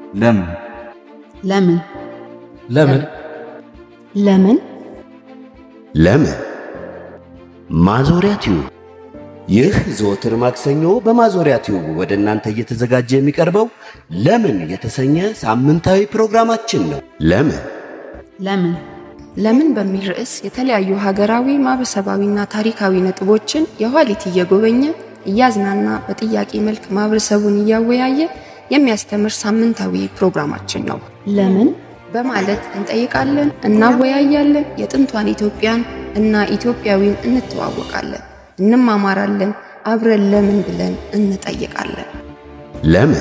ለምን ለምን ለምን ለምን ለምን ማዞሪያ ቲዩብ ይህ ዘወትር ማክሰኞ በማዞሪያ ቲዩብ ወደ እናንተ እየተዘጋጀ የሚቀርበው ለምን የተሰኘ ሳምንታዊ ፕሮግራማችን ነው። ለምን ለምን በሚል ርዕስ የተለያዩ ሀገራዊ ማህበረሰባዊና ታሪካዊ ነጥቦችን የኋሊት እየጎበኘ እያዝናና በጥያቄ መልክ ማህበረሰቡን እያወያየ የሚያስተምር ሳምንታዊ ፕሮግራማችን ነው። ለምን በማለት እንጠይቃለን፣ እናወያያለን፣ የጥንቷን ኢትዮጵያን እና ኢትዮጵያዊን እንተዋወቃለን፣ እንማማራለን፣ አብረን ለምን ብለን እንጠይቃለን። ለምን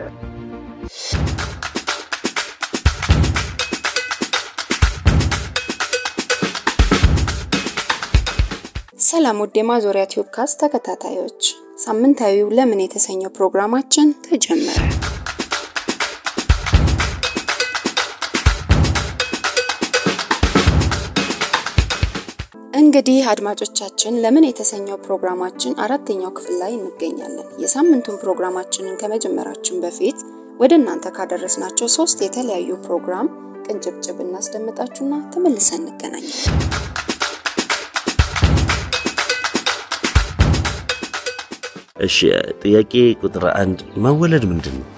ሰላም ወደ ማዞሪያ ቲዩብ ካስት ተከታታዮች፣ ሳምንታዊው ለምን የተሰኘው ፕሮግራማችን ተጀመረ። እንግዲህ አድማጮቻችን ለምን የተሰኘው ፕሮግራማችን አራተኛው ክፍል ላይ እንገኛለን። የሳምንቱን ፕሮግራማችንን ከመጀመራችን በፊት ወደ እናንተ ካደረስናቸው 3 የተለያዩ ፕሮግራም ቅንጭብጭብ እናስደምጣችሁና ተመልሰን እንገናኛለን። እሺ፣ ጥያቄ ቁጥር 1 መወለድ ምንድነው?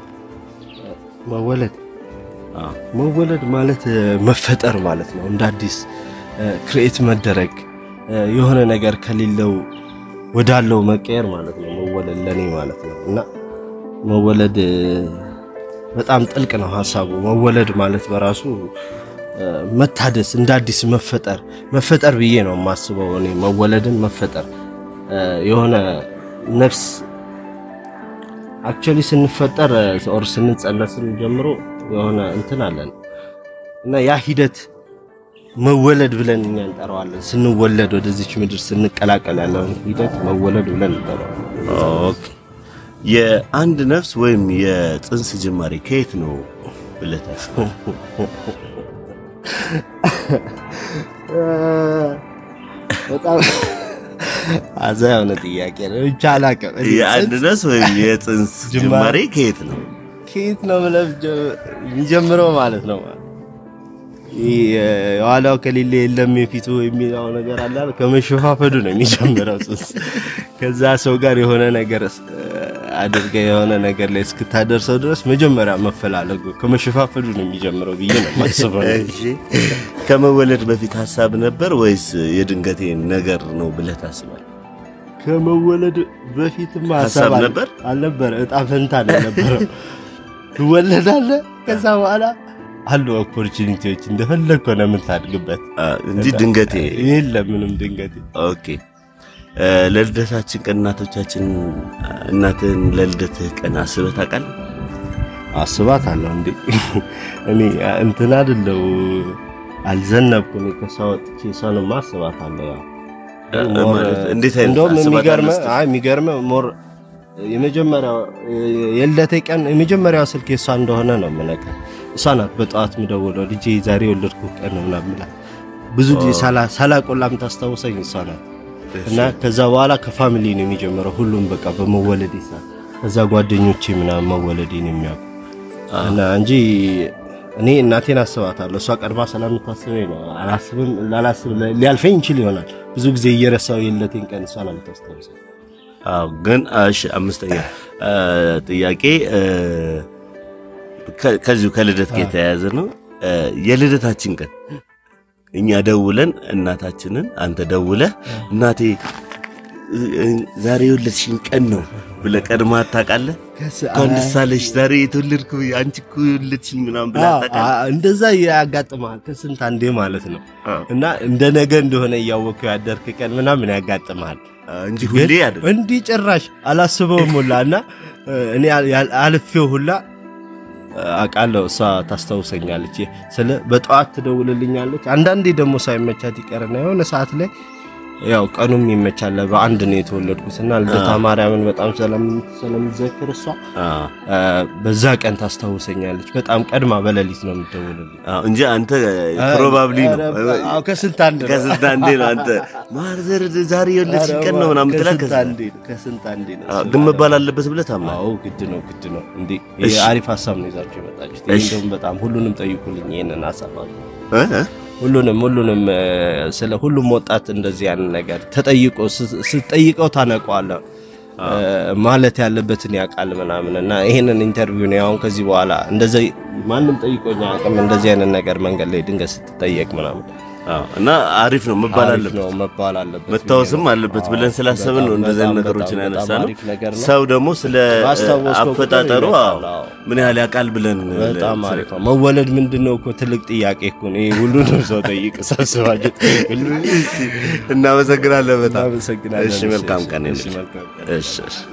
መወለድ ማለት መፈጠር ማለት ነው። እንደ አዲስ ክሬት መደረግ፣ የሆነ ነገር ከሌለው ወዳለው መቀየር ማለት ነው መወለድ ለኔ ማለት ነው። እና መወለድ በጣም ጥልቅ ነው ሐሳቡ። መወለድ ማለት በራሱ መታደስ፣ እንደ አዲስ መፈጠር ብዬ ነው የማስበው እኔ። መወለድን መፈጠር የሆነ ነፍስ አክቹሊ ስንፈጠር ኦር ስንጸነስን ጀምሮ የሆነ እንትን አለን እና ያ ሂደት መወለድ ብለን እኛ እንጠራዋለን። ስንወለድ ወደዚች ምድር ስንቀላቀል ያለው ሂደት መወለድ ብለን እንጠራዋለን። ኦኬ፣ የአንድ ነፍስ ወይም የጽንስ ጅማሬ ከየት ነው ብለታስ? በጣም አዛውነ ጥያቄ ነው። ይቻላል። የአንድ ነፍስ ወይም የጽንስ ጅማሬ ከየት ነው ብለህ የሚጀምረው ማለት ነው። የኋላው ከሌለ የለም የፊቱ የሚለው ነገር አለ። ከመሸፋፈዱ ነው የሚጀምረው ጽንስ። ከዛ ሰው ጋር የሆነ ነገር አድርገ የሆነ ነገር ላይ እስክታደርሰው ድረስ መጀመሪያ መፈላለጉ ከመሸፋፈዱ ነው የሚጀምረው ብዬ ነው ማስበው። እሺ፣ ከመወለድ በፊት ሐሳብ ነበር ወይስ የድንገቴ ነገር ነው ብለህ ታስባለህ? ከመወለድ በፊትም ሐሳብ ነበር አልነበረ? እጣ ፈንታ ነበር። ትወለዳለህ፣ ከዛ በኋላ አሉ ኦፖርቹኒቲዎች እንደፈለግከው ነው የምታድግበት እንጂ ድንገቴ የለም ምንም ድንገቴ። ኦኬ፣ ለልደታችን ቀን እናትን ለልደትህ ቀን አስበህ ታውቃለህ? አስባታለሁ እንዴ እኔ እንትን አይደለው አልዘነብኩም። ከሳውጥቼ ሰውንም አስባታለሁ። ያው እንዴት የሚገርመው ሞር የመጀመሪያው የልደቴ ቀን የመጀመሪያው ስልክ እሷ እንደሆነ ነው የምነግርህ። እሷ ናት በጧት ምደውለው ልጄ ዛሬ ወለድኩ ቀን ነው ምናምን። ብዙ ጊዜ ሳላቆላም ታስታውሰኝ እሷ ናት። እና ከዛ በኋላ ከፋሚሊ ነው የሚጀምረው ሁሉም በቃ በመወለድ ይሳል። ከዛ ጓደኞቼ ምናምን መወለዴን የሚያውቁ እና እንጂ እኔ እናቴን አስባታለሁ። እሷ ቀርባ ስለምታስበኝ ነው። ላላስብ ሊያልፈኝ ይችል ይሆናል። ብዙ ጊዜ እየረሳው የልደቴን ቀን እሷ ናት ታስታውሰኝ። አዎ፣ ግን እሺ፣ አምስተኛ ጥያቄ ከዚሁ ከልደት ጋር የተያያዘ ነው። የልደታችን ቀን እኛ ደውለን እናታችንን አንተ ደውለህ እናቴ ዛሬ የወለድሽኝ ቀን ነው ብለህ ቀድማ ታውቃለህ? ከንድሳለሽ ዛሬ የተወለድኩ አንቺ እኮ የወለድሽኝ ምናምን ብለህ ታውቃለህ? እንደዛ ያጋጥማል ከስንት አንዴ ማለት ነው። እና እንደ ነገ እንደሆነ እያወቅኸው ያደርክ ቀን ምናምን ያጋጥማል እንጂ ሁሌ አይደለም። እንዲህ ጭራሽ አላስበውም ሁላና እኔ አልፌው ሁላ አቃለው። እሷ ታስታውሰኛለች። በጧት ትደውልልኛለች። አንዳንዴ ደግሞ ሳይመቻት ይቀርና የሆነ ሰዓት ላይ ያው ቀኑም ይመቻል በአንድ ነው የተወለድኩትና ልደታ ማርያምን በጣም ስለምዘክር እሷ በዛ ቀን ታስታውሰኛለች በጣም ቀድማ በሌሊት ነው የምትደውልልኝ እንጂ አንተ ፕሮባብሊ ነው ከስንት አንዴ ነው አንተ ማርዘር ዛሬ የለሽ ቀን ነው ምናምን ትላለህ ከስንት አንዴ ነው ግን መባል አለበት ብለህ ታምናለህ አዎ ግድ ነው እንዴ የአሪፍ ሐሳብ ነው ይዛችሁ የመጣችሁት እንደውም በጣም ሁሉንም ጠይቁልኝ ይሄንን ሐሳብ ሁሉንም ስለ ሁሉም ወጣት እንደዚህ ያን ነገር ተጠይቆ ስትጠይቀው ታነቀዋለህ ማለት ያለበትን ያቃል ምናምንና ይሄንን ኢንተርቪው ነው አሁን ከዚህ በኋላ እንደዚህ ማንንም ጠይቆኛ አቅም እንደዚህ አይነት ነገር መንገድ ላይ ድንገት ስትጠየቅ ምናምን እና አሪፍ ነው መባል አለበት መታወስም አለበት ብለን ስላሰብን ነው እንደዚህ ነገሮችን ያነሳነው ሰው ደግሞ ስለ አፈጣጠሩ ምን ያህል ያቃል ብለን በጣም አሪፍ ነው መወለድ ምንድነው እኮ ትልቅ ጥያቄ እኮ ነው ይሄ ሁሉንም ሰው ጠይቅ ሰብስባችሁ እናመሰግናለን በጣም እሺ መልካም ቀን እሺ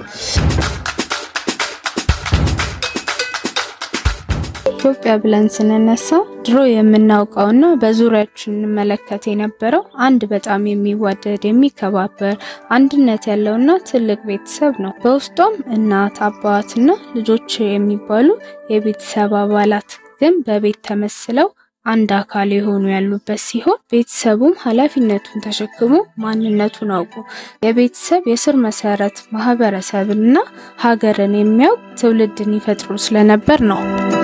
ኢትዮጵያ ብለን ስንነሳ ድሮ የምናውቀውና በዙሪያችን እንመለከት የነበረው አንድ በጣም የሚዋደድ የሚከባበር አንድነት ያለውና ትልቅ ቤተሰብ ነው በውስጧም እናት አባትና ልጆች የሚባሉ የቤተሰብ አባላት ግን በቤት ተመስለው አንድ አካል የሆኑ ያሉበት ሲሆን ቤተሰቡም ኃላፊነቱን ተሸክሞ ማንነቱን አውቆ የቤተሰብ የስር መሰረት ማህበረሰብና ሀገርን የሚያውቅ ትውልድን ይፈጥሩ ስለነበር ነው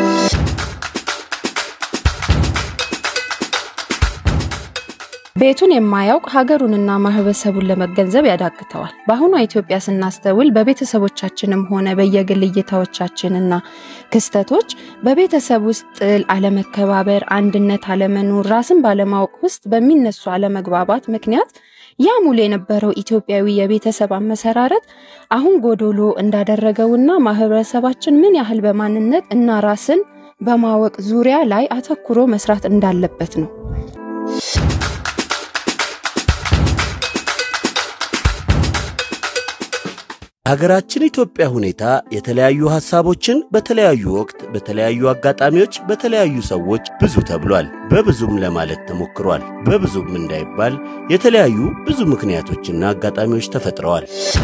ቤቱን የማያውቅ ሀገሩንና ማህበረሰቡን ለመገንዘብ ያዳግተዋል በአሁኑ ኢትዮጵያ ስናስተውል በቤተሰቦቻችንም ሆነ በየግል እይታዎቻችንና ክስተቶች በቤተሰብ ውስጥ አለመከባበር አንድነት አለመኖር ራስን ባለማወቅ ውስጥ በሚነሱ አለመግባባት ምክንያት ያ ሙሉ የነበረው ኢትዮጵያዊ የቤተሰብ አመሰራረት አሁን ጎዶሎ እንዳደረገውና ማህበረሰባችን ምን ያህል በማንነት እና ራስን በማወቅ ዙሪያ ላይ አተኩሮ መስራት እንዳለበት ነው ሀገራችን ኢትዮጵያ ሁኔታ የተለያዩ ሐሳቦችን በተለያዩ ወቅት በተለያዩ አጋጣሚዎች በተለያዩ ሰዎች ብዙ ተብሏል በብዙም ለማለት ተሞክሯል በብዙም እንዳይባል የተለያዩ ብዙ ምክንያቶችና አጋጣሚዎች ተፈጥረዋል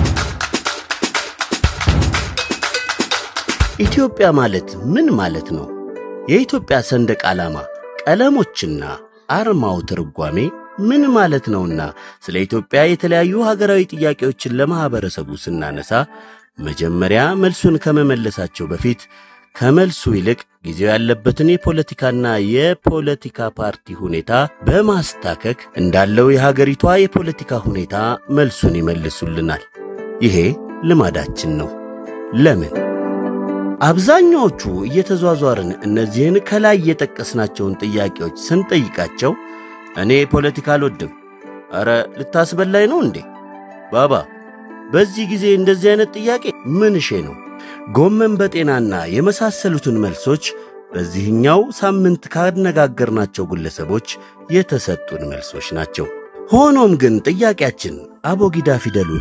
ኢትዮጵያ ማለት ምን ማለት ነው የኢትዮጵያ ሰንደቅ ዓላማ ቀለሞችና አርማው ትርጓሜ ምን ማለት ነውና ስለ ኢትዮጵያ የተለያዩ ሀገራዊ ጥያቄዎችን ለማህበረሰቡ ስናነሳ መጀመሪያ መልሱን ከመመለሳቸው በፊት ከመልሱ ይልቅ ጊዜው ያለበትን የፖለቲካና የፖለቲካ ፓርቲ ሁኔታ በማስታከክ እንዳለው የሀገሪቷ የፖለቲካ ሁኔታ መልሱን ይመልሱልናል ይሄ ልማዳችን ነው ለምን አብዛኛዎቹ እየተዟዟርን እነዚህን ከላይ የጠቀስናቸውን ጥያቄዎች ስንጠይቃቸው እኔ ፖለቲካ አልወድም አረ ልታስበላይ ነው እንዴ ባባ በዚህ ጊዜ እንደዚህ አይነት ጥያቄ ምን እሺ ነው ጎመን በጤናና የመሳሰሉትን መልሶች በዚህኛው ሳምንት ካነጋገርናቸው ግለሰቦች የተሰጡን መልሶች ናቸው ሆኖም ግን ጥያቄያችን አቦጊዳ ፊደሉን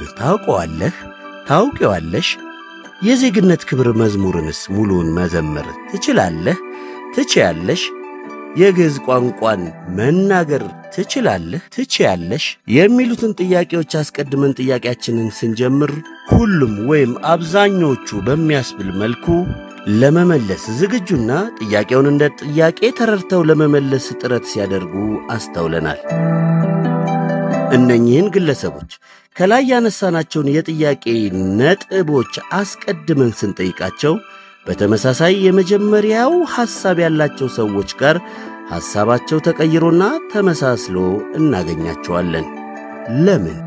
ታውቀዋለሽ የዜግነት ክብር መዝሙርንስ ሙሉን መዘመር ትችያለሽ የግዕዝ ቋንቋን መናገር ትችያለሽ የሚሉትን ጥያቄዎች አስቀድመን ጥያቄያችንን ስንጀምር ሁሉም ወይም አብዛኞቹ በሚያስብል መልኩ ለመመለስ ዝግጁና ጥያቄውን እንደ ጥያቄ ተረድተው ለመመለስ ጥረት ሲያደርጉ አስተውለናል እነኚህን ግለሰቦች ከላይ ያነሳናቸውን የጥያቄ ነጥቦች አስቀድመን ስንጠይቃቸው በተመሳሳይ የመጀመሪያው ሐሳብ ያላቸው ሰዎች ጋር ሐሳባቸው ተቀይሮና ተመሳስሎ እናገኛቸዋለን ለምን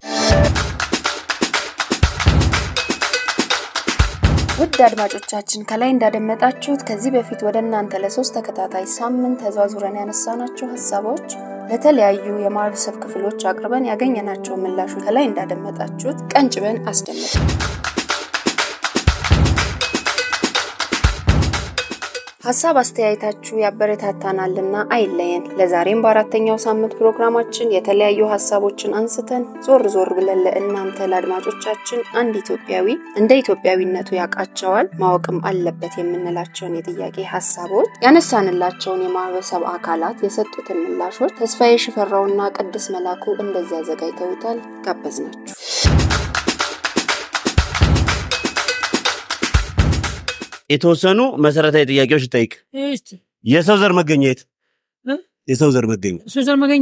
ውድ አድማጮቻችን ከላይ እንዳደመጣችሁት ከዚህ በፊት ወደ እናንተ ለሶስት ተከታታይ ሳምንት ተዟዙረን ያነሳናቸው ሐሳቦች ለተለያዩ የማህበረሰብ ክፍሎች አቅርበን ያገኘናቸው ምላሹ ከላይ እንዳደመጣችሁት ቀንጭበን አስደምጠን ሐሳብ አስተያየታችሁ ያበረታታናልና አይለየን። ለዛሬም በአራተኛው ሳምንት ፕሮግራማችን የተለያዩ ሐሳቦችን አንስተን ዞር ብለን ለእናንተ ለአድማጮቻችን አንድ ኢትዮጵያዊ እንደ ኢትዮጵያዊነቱ ያቃቸዋል ማወቅም አለበት የምንላቸውን የጥያቄ ሐሳቦች ያነሳንላቸውን የማህበረሰብ አካላት የሰጡትን ምላሾች ተስፋዬ ሽፈራውና ቅድስ መላኩ እንደዚያ ዘጋጅተውታል። ጋበዝናችሁ። የተወሰኑ መሰረታዊ ጥያቄዎች ጠይቅ። የሰው ዘር መገኘት የሰው ዘር መገኛ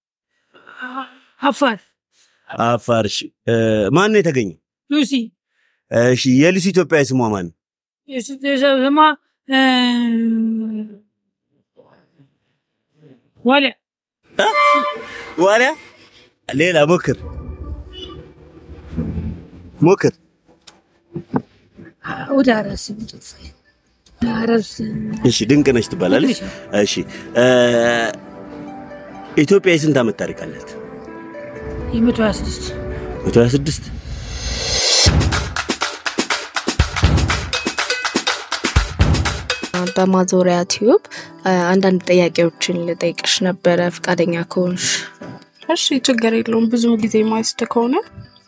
አፋር። እሺ ማን ነው የተገኘ? ሉሲ። እሺ የሉሲ ኢትዮጵያዊ ስሟ ማን? ስሟ ዋሊያ። ሌላ ሞክር። እሺ ድንቅነሽ ትባላለች። እሺ ኢትዮጵያ የስንት ዓመት ታሪክ አላት? 126 በማዞሪያ ቲዩብ አንዳንድ ጥያቄዎችን ልጠይቅሽ ነበረ ፍቃደኛ ከሆንሽ? እሺ ችግር የለውም። ብዙ ጊዜ ማይስት ከሆነ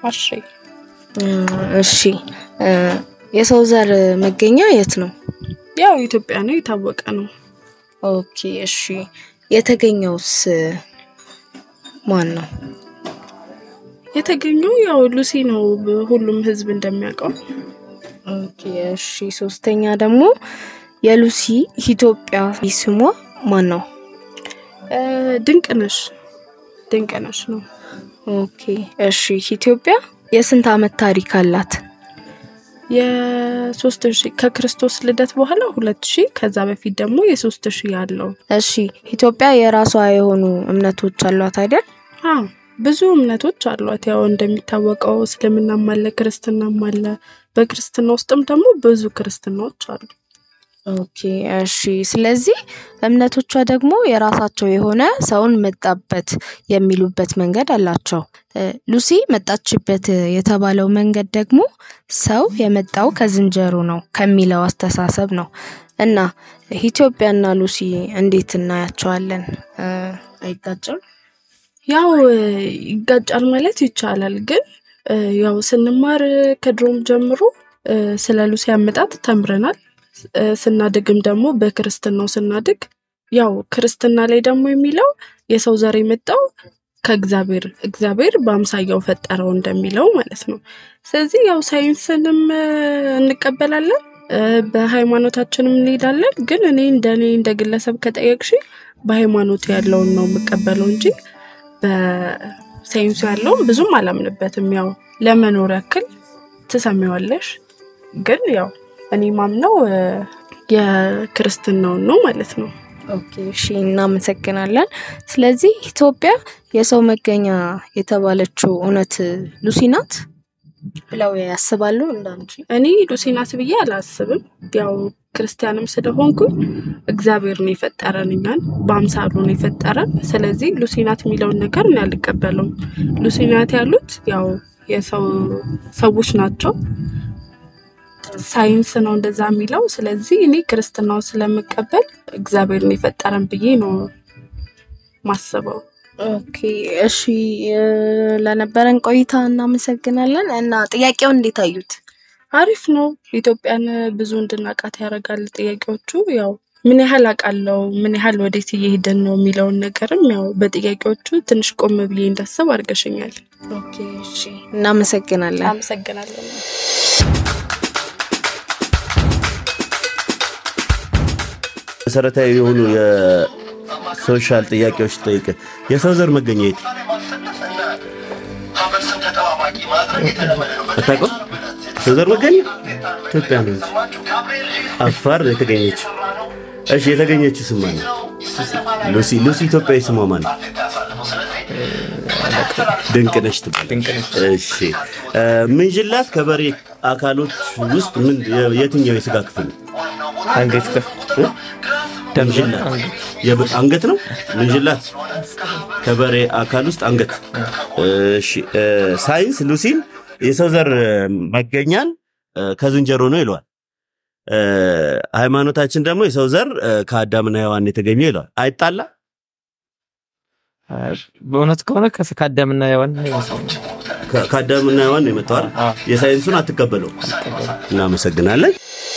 እሺ የሰው ዘር መገኛ የት ነው? ያው ኢትዮጵያ ነው፣ የታወቀ ነው። ኦኬ እሺ የተገኘውስ ማን ነው? የተገኘው ያው ሉሲ ነው፣ ሁሉም ህዝብ እንደሚያውቀው። ኦኬ እሺ ሶስተኛ ደግሞ የሉሲ ኢትዮጵያ ስሟ ማን ነው? ድንቅነሽ ነው። ኦኬ እሺ ኢትዮጵያ የስንት ዓመት ታሪክ አላት? የ3000 ከክርስቶስ ልደት በኋላ 2000 ከዛ በፊት ደግሞ የ3000 ያለው። እሺ ኢትዮጵያ የራሷ የሆኑ እምነቶች አሏት አይደል? ብዙ እምነቶች አሏት። ያው እንደሚታወቀው እስልምናም አለ፣ ክርስትናም አለ። በክርስትና ውስጥም ደግሞ ብዙ ክርስትናዎች አሉ። ኦኬ እሺ ስለዚህ እምነቶቿ ደግሞ የራሳቸው የሆነ ሰውን መጣበት የሚሉበት መንገድ አላቸው። ሉሲ መጣችበት የተባለው መንገድ ደግሞ ሰው የመጣው ከዝንጀሮ ነው ከሚለው አስተሳሰብ ነው። እና ኢትዮጵያና ሉሲ እንዴት እናያቸዋለን? አይጋጭም? ያው ይጋጫል ማለት ይቻላል፣ ግን ያው ስንማር ከድሮም ጀምሮ ስለ ሉሲ አመጣጥ ተምረናል። ስናድግም ደግሞ በክርስትናው ስናድግ ያው ክርስትና ላይ ደግሞ የሚለው የሰው ዘር የመጣው ከእግዚአብሔር በአምሳያው ፈጠረው እንደሚለው ማለት ነው። ስለዚህ ያው ሳይንስንም እንቀበላለን፣ በሃይማኖታችንም እንሄዳለን። ግን እኔ እንደ ግለሰብ ከጠየቅሽ በሃይማኖት ያለውን ነው የምቀበለው እንጂ በሳይንሱ ያለውን ብዙም አላምንበትም። ያው ለመኖር ያክል ትሰሚዋለሽ፣ ግን ያው እኔ ማምነው የክርስትናው ነው ማለት ነው። ኦኬ እሺ እናመሰግናለን። ስለዚህ ኢትዮጵያ የሰው መገኛ የተባለችው እውነት ሉሲ ናት ብለው ያስባሉ እንዳንቺ? እኔ ሉሲ ናት ብዬ አላስብም። ያው ክርስቲያንም ስለሆንኩ እግዚአብሔር ነው የፈጠረን፣ እኛን በአምሳሉ ነው የፈጠረን። ስለዚህ ሉሲ ናት የሚለውን ነገር እኔ አልቀበለውም። ሉሲ ናት ያሉት ያው ሰዎች ናቸው፣ ሳይንስ ነው እንደዛ የሚለው። ስለዚህ እኔ ክርስትናው ስለምቀበል እግዚአብሔር ነው የፈጠረን ብዬ ነው ማስበው። ኦኬ እሺ ለነበረን ቆይታ እናመሰግናለን። እና ጥያቄው እንዴት አዩት? አሪፍ ነው። ኢትዮጵያን ብዙ እንድናቃት ያደርጋል ጥያቄዎቹ። ያው ምን ያህል አቃለው፣ ምን ያህል ወዴት እየሄድን ነው የሚለውን ነገርም ያው በጥያቄዎቹ ትንሽ ቆም ብዬ እንዳስብ አድርገሽኛል። ኦኬ እሺ እናመሰግናለን። አመሰግናለሁ። መሰረታዊ የሆኑ የሶሻል ጥያቄዎች ጠይቅ። የሰው ዘር መገኘት አታውቅም? የሰው ዘር መገኘት ኢትዮጵያ ነው፣ አፋር የተገኘች። እሺ የተገኘችው ስሟ ማን ነው? ሉሲ ኢትዮጵያዊ ስሟ ማን ነው? ድንቅነሽ ትባላለች። እሺ ምንጅላት ከበሬ አካሎች ውስጥ ምን የትኛው የስጋ ክፍል? አንገት አንገት ነው ምንጅላት ከበሬ አካል ውስጥ አንገት። እሺ ሳይንስ ሉሲን የሰው ዘር መገኛን ከዝንጀሮ ነው ይሏል። ሃይማኖታችን ደግሞ የሰው ዘር ከአዳምና ሔዋን የተገኘ ይላል አይጣላ በእውነት ከሆነ ከአዳምና ሔዋን ከአዳምና ሔዋን ነው የመጣው የሳይንሱን አትቀበለው እናመሰግናለን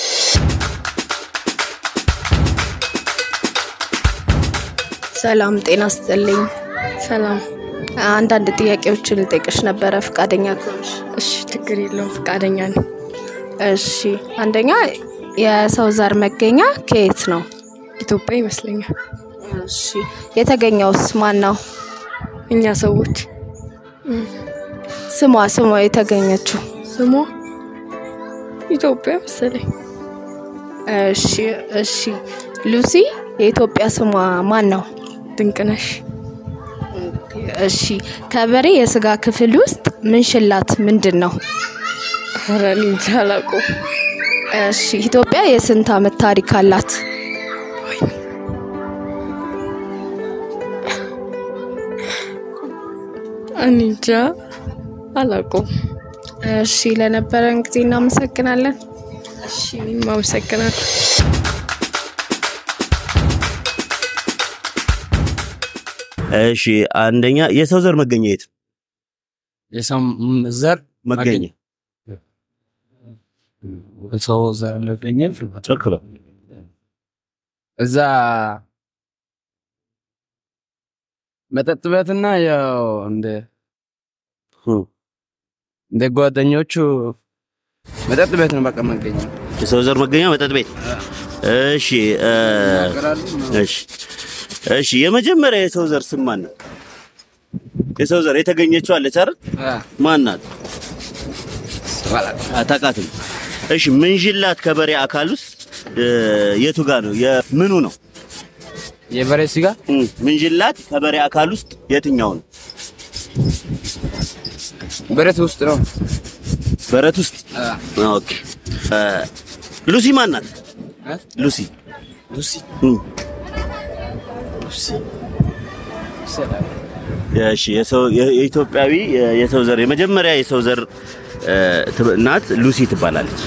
ሰላም ጤና ይስጥልኝ ሰላም አንዳንድ ጥያቄዎችን ልጠይቅሽ ነበር ፍቃደኛ ከሆንሽ እሺ ችግር የለውም ፍቃደኛ ነኝ እሺ አንደኛ የሰው ዘር መገኛ ከየት ነው ኢትዮጵያ ይመስለኛል እሺ የተገኘውስ ማን ነው እኛ ሰዎች ስሟ የተገኘችው ስሟ ኢትዮጵያ መሰለኝ እሺ ሉሲ የኢትዮጵያ ስሟ ማን ነው ድንቅነሽ እሺ ከበሬ የስጋ ክፍል ውስጥ ምንሽላት ምንድነው አራኒ ጃላቆ እሺ ኢትዮጵያ የስንት ዓመት ታሪክ አላት አንጃ አላቆ እሺ ለነበረን ጊዜ እናመሰግናለን እሺ ማመሰግናለሁ እሺ አንደኛ የሰው ዘር መገኛ የት የሰው ዘር መገኛ የሰው ዘር መገኛ ተከለ እዛ መጠጥ ቤትና ያው እንደ ጓደኞቹ መጠጥ ቤት ነው በቃ መገኛ የሰው ዘር መገኛ መጠጥ ቤት እሺ የመጀመሪያ የሰው ዘር ስም ማን ነው የሰው ዘር የተገኘችው አለች አይደል ማን ናት አታቃትም እሺ ምንጅላት ከበሬ አካል ውስጥ የቱ ጋር ነው የምኑ ነው የበሬ ስጋ ምንጅላት ከበሬ አካል ውስጥ የትኛው ነው በረት ውስጥ ነው በረት ውስጥ ኦኬ ሉሲ ማን ናት ሉሲ እሺ የኢትዮጵያዊ የሰው ዘር የመጀመሪያ የሰው ዘር ናት ሉሲ ትባላለች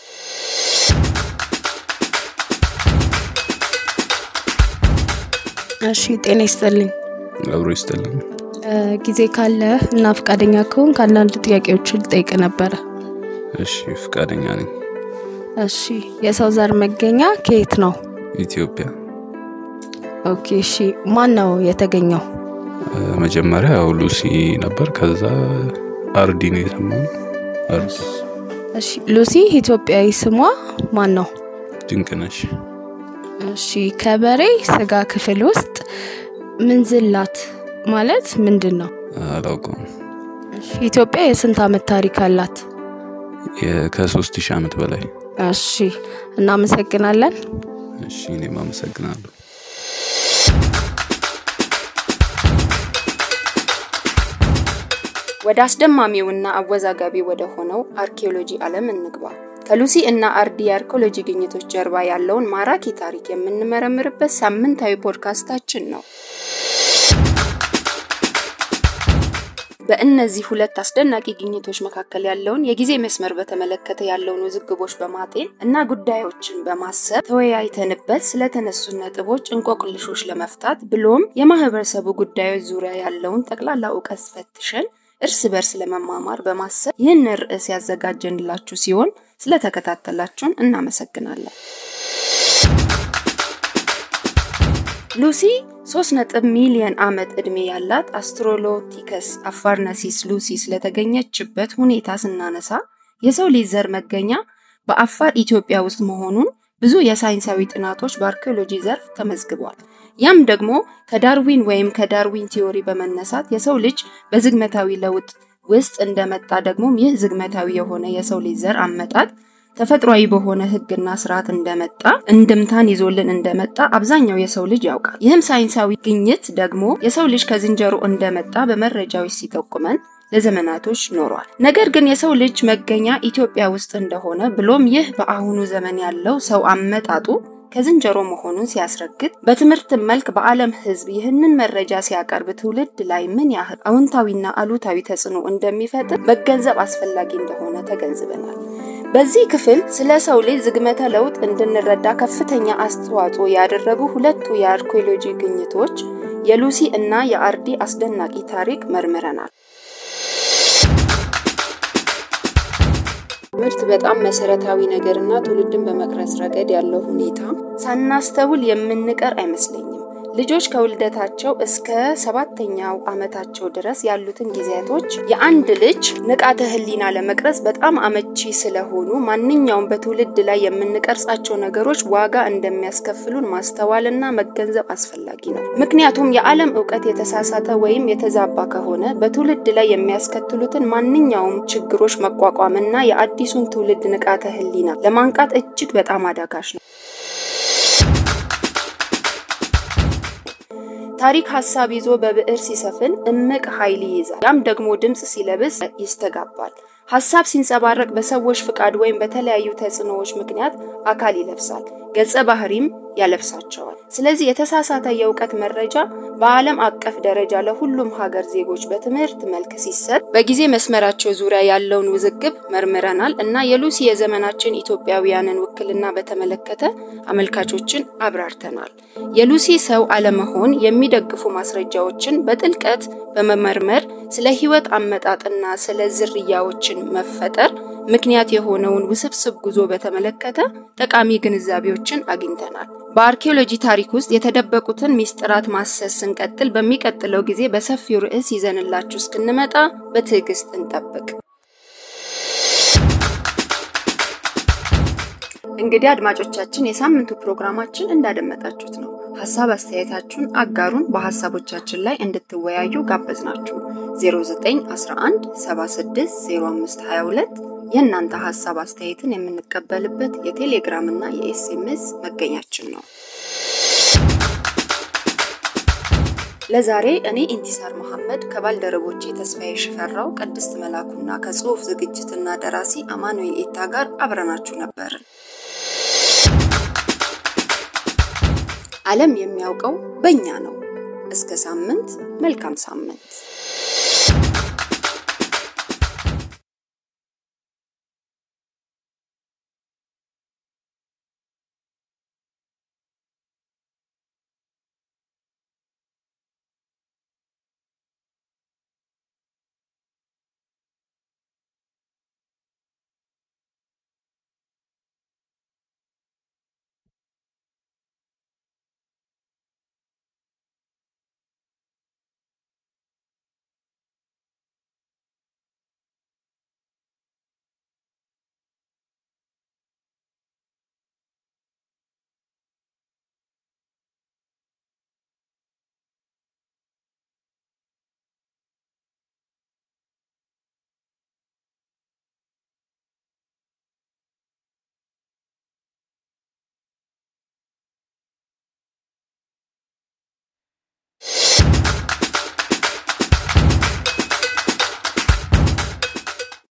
እሺ ጤና ይስጥልኝ አብሮ ይስጥልኝ ጊዜ ካለ እና ፍቃደኛ ከሆን ካንዳንድ ጥያቄዎችን ልጠይቅ ነበር እሺ ፍቃደኛ ነኝ እሺ የሰው ዘር መገኛ ከየት ነው ኢትዮጵያ ኦኬ እሺ ማን ነው የተገኘው መጀመሪያ ሉሲ ነበር ከዛ አርዲ ነው የተሰማው እሺ ሉሲ ኢትዮጵያዊ ስሟ ማን ነው ድንቅነሽ እሺ ከበሬ ስጋ ክፍል ውስጥ ምንዝላት ማለት ምንድነው አላውቀውም እሺ ኢትዮጵያ የስንት ዓመት ታሪክ አላት ከ3000 ዓመት በላይ እሺ እናመሰግናለን እሺ እኔም አመሰግናለሁ ወደ አስደማሚውና አወዛጋቢ ወደ ሆነው አርኪኦሎጂ ዓለም እንግባ ከሉሲ እና አርዲ አርኪኦሎጂ ግኝቶች ጀርባ ያለውን ማራኪ ታሪክ የምንመረምርበት ሳምንታዊ ፖድካስታችን ነው በእነዚህ ሁለት አስደናቂ ግኝቶች መካከል ያለውን የጊዜ መስመር በተመለከተ ያለውን ውዝግቦች በማጤን እና ጉዳዮችን በማሰብ ተወያይተንበት ስለተነሱ ነጥቦች እንቆቅልሾች ለመፍታት ብሎም የማህበረሰቡ ጉዳዮች ዙሪያ ያለውን ጠቅላላ ዕውቀት ፈትሸን እርስ በርስ ለመማማር በማሰብ ይህን ርዕስ ያዘጋጀንላችሁ ሲሆን ስለተከታተላችሁን እናመሰግናለን ሉሲ 3 ሚሊዮን ዓመት ዕድሜ ያላት አስትራሎፒቴከስ አፋርነሲስ ሉሲ ስለተገኘችበት ሁኔታ ስናነሳ የሰው ልጅ ዘር መገኛ በአፋር ኢትዮጵያ ውስጥ መሆኑን ብዙ የሳይንሳዊ ጥናቶች በአርኪኦሎጂ ዘርፍ ተመዝግቧል ያም ደግሞ ከዳርዊን ወይም ከዳርዊን ቲዮሪ በመነሳት የሰው ልጅ በዝግመታዊ ለውጥ ውስጥ እንደመጣ ደግሞ ይህ ዝግመታዊ የሆነ የሰው ልጅ ዘር አመጣጥ ተፈጥሯዊ በሆነ ህግና ስርዓት እንደመጣ እንድምታን ይዞልን እንደመጣ አብዛኛው የሰው ልጅ ያውቃል ይህም ሳይንሳዊ ግኝት ደግሞ የሰው ልጅ ከዝንጀሮ እንደመጣ በመረጃዎች ሲጠቁመን ለዘመናቶች ኖሯል ነገር ግን የሰው ልጅ መገኛ ኢትዮጵያ ውስጥ እንደሆነ ብሎም ይህ በአሁኑ ዘመን ያለው ሰው አመጣጡ ከዝንጀሮ መሆኑን ሲያስረግጥ በትምህርት መልክ በአለም ህዝብ ይህንን መረጃ ሲያቀርብ ትውልድ ላይ ምን ያህል አዎንታዊና አሉታዊ ተጽዕኖ እንደሚፈጥር መገንዘብ አስፈላጊ እንደሆነ ተገንዝበናል በዚህ ክፍል ስለ ሰው ልጅ ዝግመተ ለውጥ እንድንረዳ ከፍተኛ አስተዋጽኦ ያደረጉ ሁለቱ የአርኪኦሎጂ ግኝቶች የሉሲ እና የአርዲ አስደናቂ ታሪክ መርምረናል። ምርት በጣም መሰረታዊ ነገርና ትውልድን በመቅረጽ ረገድ ያለው ሁኔታ ሳናስተውል የምንቀር አይመስለኝም። ልጆች ከውልደታቸው እስከ 7ኛው ዓመታቸው ድረስ ያሉትን ጊዜያቶች የአንድ ልጅ ንቃተ ህሊና ለመቅረጽ በጣም አመቺ ስለሆኑ ማንኛውም በትውልድ ላይ የምንቀርጻቸው ነገሮች ዋጋ እንደሚያስከፍሉን ማስተዋልና መገንዘብ አስፈላጊ ነው። ምክንያቱም የዓለም ዕውቀት የተሳሳተ ወይም የተዛባ ከሆነ በትውልድ ላይ የሚያስከትሉትን ማንኛውም ችግሮች መቋቋምና የአዲሱን ትውልድ ንቃተ ህሊና ለማንቃት እጅግ በጣም አዳጋች ነው። ታሪክ ሐሳብ ይዞ በብዕር ሲሰፍን እምቅ ኃይል ይይዛል። ያም ደግሞ ድምጽ ሲለብስ ይስተጋባል። ሐሳብ ሲንጸባረቅ በሰዎች ፍቃድ ወይም በተለያዩ ተጽዕኖዎች ምክንያት አካል ይለብሳል፣ ገጸ ባህሪም ያለብሳቸዋል። ስለዚህ የተሳሳተ የዕውቀት መረጃ በዓለም አቀፍ ደረጃ ለሁሉም ሀገር ዜጎች በትምህርት መልክ ሲሰጥ በጊዜ መስመራቸው ዙሪያ ያለውን ውዝግብ መርምረናል እና የሉሲ የዘመናችን ኢትዮጵያውያንን ውክልና በተመለከተ አመልካቾችን አብራርተናል። የሉሲ ሰው አለመሆን የሚደግፉ ማስረጃዎችን በጥልቀት በመመርመር ስለ ህይወት አመጣጥና ስለ ዝርያዎችን መፈጠር ምክንያት የሆነውን ውስብስብ ጉዞ በተመለከተ ጠቃሚ ግንዛቤዎችን አግኝተናል። በአርኪኦሎጂ ታሪክ ውስጥ የተደበቁትን ሚስጥራት ማሰስ ስንቀጥል በሚቀጥለው ጊዜ በሰፊው ርዕስ ይዘንላችሁ እስክንመጣ በትዕግስት እንጠብቅ። እንግዲህ አድማጮቻችን የሳምንቱ ፕሮግራማችን እንዳደመጣችሁት ነው። ሐሳብ አስተያየታችሁን አጋሩን፣ በሐሳቦቻችን ላይ እንድትወያዩ ጋበዝናችሁ። 0911 760522 የእናንተ ሐሳብ አስተያየትን የምንቀበልበት የቴሌግራም እና የኤስኤምኤስ መገኛችን ነው። ለዛሬ እኔ ኢንቲሳር መሐመድ ከባልደረቦቼ ተስፋዬ ሽፈራው፣ ቅድስት መላኩና ከጽሑፍ ዝግጅትና ደራሲ አማኑኤል ኤታ ጋር አብረናችሁ ነበርን። ዓለም የሚያውቀው በእኛ ነው። እስከ ሳምንት፣ መልካም ሳምንት።